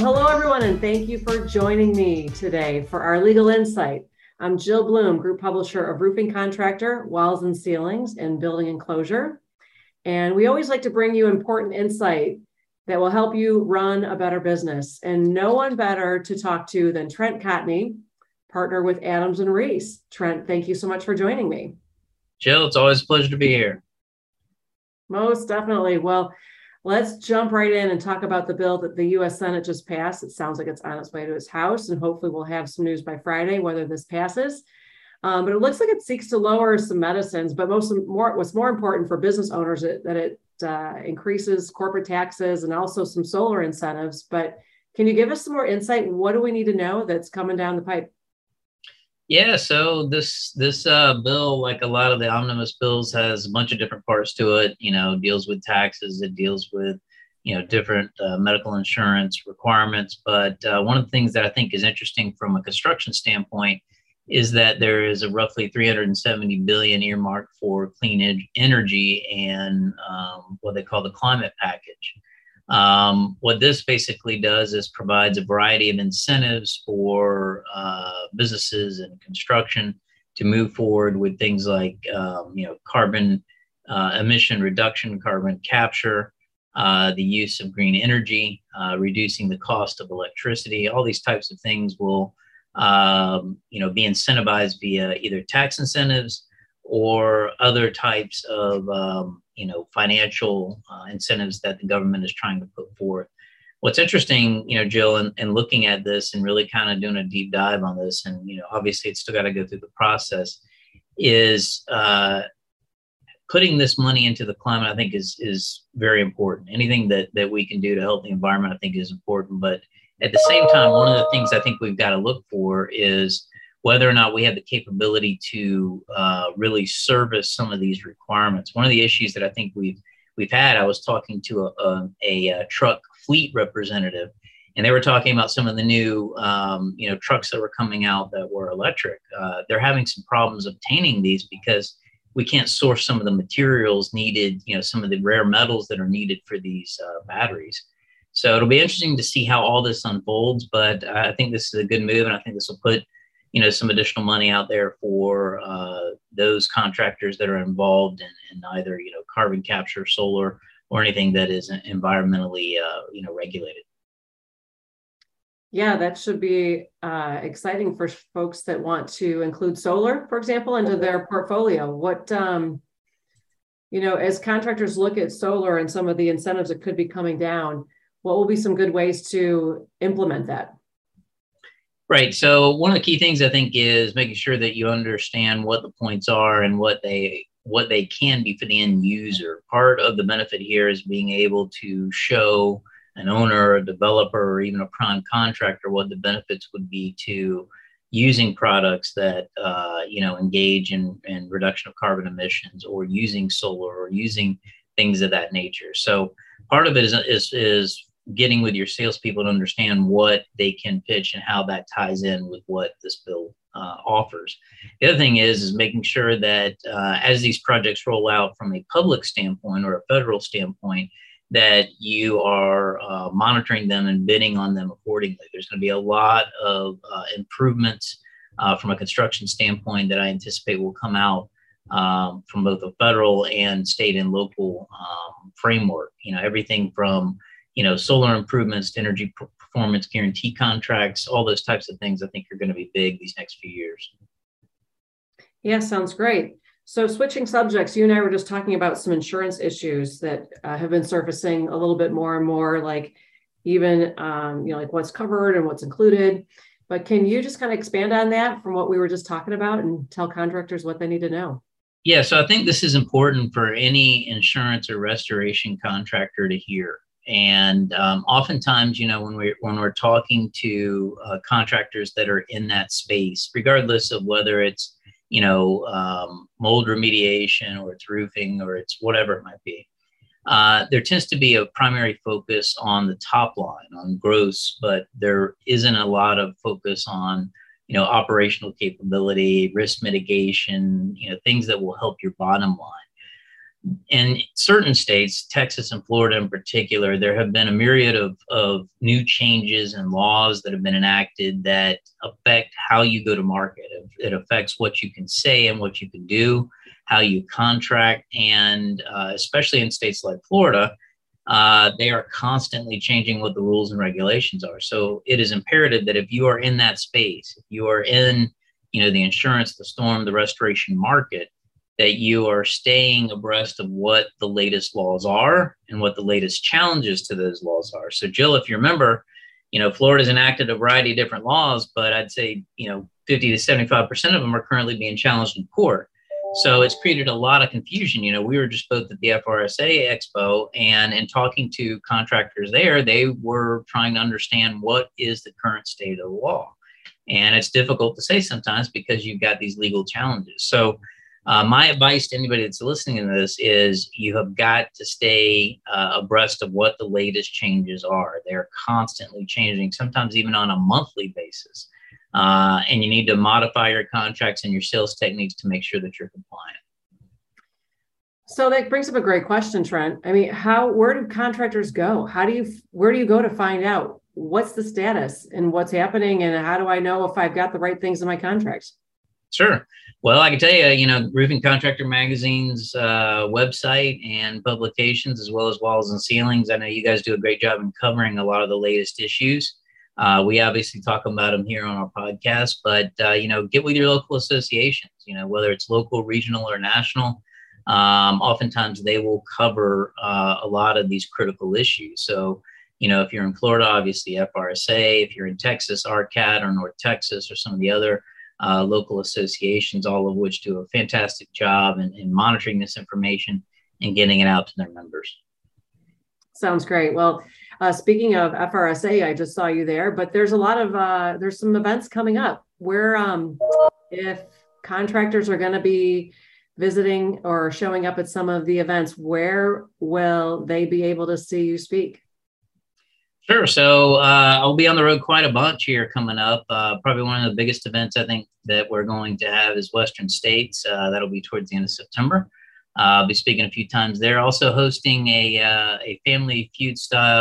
Hello, everyone, and thank you for joining me today for our Legal Insight. I'm Jill Bloom, Group Publisher of Roofing Contractor, Walls and Ceilings, and Building Enclosure. And we always like to bring you important insight that will help you run a better business. And no one better to talk to than Trent Cotney, partner with Adams and Reese. Trent, thank you so much for joining me. Jill, it's always a pleasure to be here. Most definitely. Well, let's jump right in and talk about the bill that the U.S. Senate just passed. It sounds like it's on its way to its House, and hopefully we'll have some news by Friday whether this passes. But it looks like it seeks to lower some medicines, but what's more important for business owners that it increases corporate taxes and also some solar incentives. But can you give us some more insight? What do we need to know that's coming down the pipe? Yeah, so this bill, like a lot of the omnibus bills, has a bunch of different parts to it. Deals with taxes, it deals with different medical insurance requirements. But one of the things that I think is interesting from a construction standpoint is that there is a roughly 370 billion earmarked for clean energy and what they call the climate package. What this basically does is provides a variety of incentives for businesses and construction to move forward with things like carbon emission reduction, carbon capture, the use of green energy, reducing the cost of electricity. All these types of things will be incentivized via either tax incentives or other types of financial incentives that the government is trying to put forth. What's interesting, Jill, and looking at this and really kind of doing a deep dive on this, and obviously it's still got to go through the process, is putting this money into the climate. I think is very important. Anything that we can do to help the environment, I think, is important. But at the same time, one of the things I think we've got to look for is whether or not we have the capability to really service some of these requirements. One of the issues that I think we've had, I was talking to a truck fleet representative, and they were talking about some of the new trucks that were coming out that were electric. They're having some problems obtaining these because we can't source some of the materials needed, some of the rare metals that are needed for these batteries. So it'll be interesting to see how all this unfolds, but I think this is a good move, and I think this will put some additional money out there for those contractors that are involved in either carbon capture, solar, or anything that is environmentally regulated. Yeah, that should be exciting for folks that want to include solar, for example, into their portfolio. What as contractors look at solar and some of the incentives that could be coming down, what will be some good ways to implement that? Right. So one of the key things I think is making sure that you understand what the points are and what they can be for the end user. Part of the benefit here is being able to show an owner, a developer, or even a prime contractor what the benefits would be to using products that engage in reduction of carbon emissions, or using solar, or using things of that nature. So part of it is getting with your salespeople to understand what they can pitch and how that ties in with what this bill offers. The other thing is making sure that as these projects roll out from a public standpoint or a federal standpoint, that you are monitoring them and bidding on them accordingly. There's going to be a lot of improvements from a construction standpoint that I anticipate will come out from both the federal and state and local framework. Everything from solar improvements to energy performance guarantee contracts, all those types of things I think are going to be big these next few years. Yeah, sounds great. So switching subjects, you and I were just talking about some insurance issues that have been surfacing a little bit more and more, like even, like what's covered and what's included. But can you just kind of expand on that from what we were just talking about and tell contractors what they need to know? Yeah, so I think this is important for any insurance or restoration contractor to hear. And oftentimes, when we're talking to contractors that are in that space, regardless of whether it's mold remediation or it's roofing or it's whatever it might be, there tends to be a primary focus on the top line, on gross, but there isn't a lot of focus on operational capability, risk mitigation, things that will help your bottom line. in certain states, Texas and Florida in particular, there have been a myriad of new changes and laws that have been enacted that affect how you go to market. It affects what you can say and what you can do, how you contract, and especially in states like Florida, they are constantly changing what the rules and regulations are. So it is imperative that if you are in that space, if you are in, the insurance, the storm, the restoration market, that you are staying abreast of what the latest laws are and what the latest challenges to those laws are. So Jill, if you remember, Florida's enacted a variety of different laws, but I'd say, 50 to 75% of them are currently being challenged in court. So it's created a lot of confusion. We were just both at the FRSA Expo, and in talking to contractors there, they were trying to understand what is the current state of the law. And it's difficult to say sometimes because you've got these legal challenges. So my advice to anybody that's listening to this is you have got to stay abreast of what the latest changes are. They're constantly changing, sometimes even on a monthly basis. And you need to modify your contracts and your sales techniques to make sure that you're compliant. So that brings up a great question, Trent. I mean, where do contractors go? Where do you go to find out what's the status and what's happening? And how do I know if I've got the right things in my contracts? Sure. Well, I can tell you, Roofing Contractor Magazine's website and publications, as well as Walls and Ceilings. I know you guys do a great job in covering a lot of the latest issues. We obviously talk about them here on our podcast, but, get with your local associations, whether it's local, regional, or national. Oftentimes they will cover a lot of these critical issues. So, if you're in Florida, obviously FRSA, if you're in Texas, RCAT, or North Texas, or some of the other local associations, all of which do a fantastic job in monitoring this information and getting it out to their members. Sounds great. Well, speaking of FRSA, I just saw you there, but there's a lot of, there's some events coming up where if contractors are going to be visiting or showing up at some of the events, where will they be able to see you speak? Sure. So I'll be on the road quite a bunch here coming up. Probably one of the biggest events I think that we're going to have is Western States. That'll be towards the end of September. I'll be speaking a few times there. Also hosting a Family Feud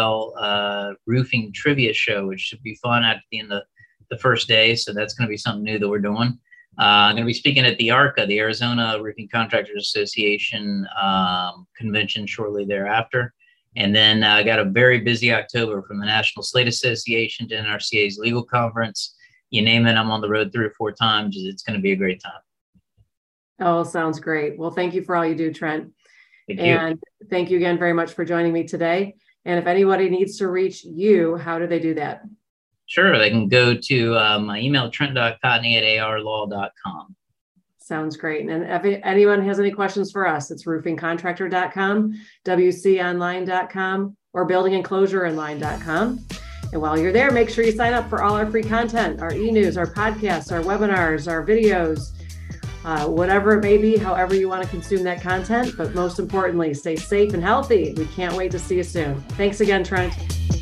style roofing trivia show, which should be fun at the end of the first day. So that's going to be something new that we're doing. I'm going to be speaking at the ARCA, the Arizona Roofing Contractors Association convention shortly thereafter. And then I got a very busy October from the National Slate Association to NRCA's legal conference. You name it, I'm on the road 3 or 4 times. It's going to be a great time. Oh, sounds great. Well, thank you for all you do, Trent. Thank you. And thank you again very much for joining me today. And if anybody needs to reach you, how do they do that? Sure. They can go to my email, trent.cotney@arlaw.com. Sounds great. And if anyone has any questions for us, it's roofingcontractor.com, wconline.com, or buildingenclosureonline.com. And while you're there, make sure you sign up for all our free content, our e-news, our podcasts, our webinars, our videos, whatever it may be, however you want to consume that content. But most importantly, stay safe and healthy. We can't wait to see you soon. Thanks again, Trent.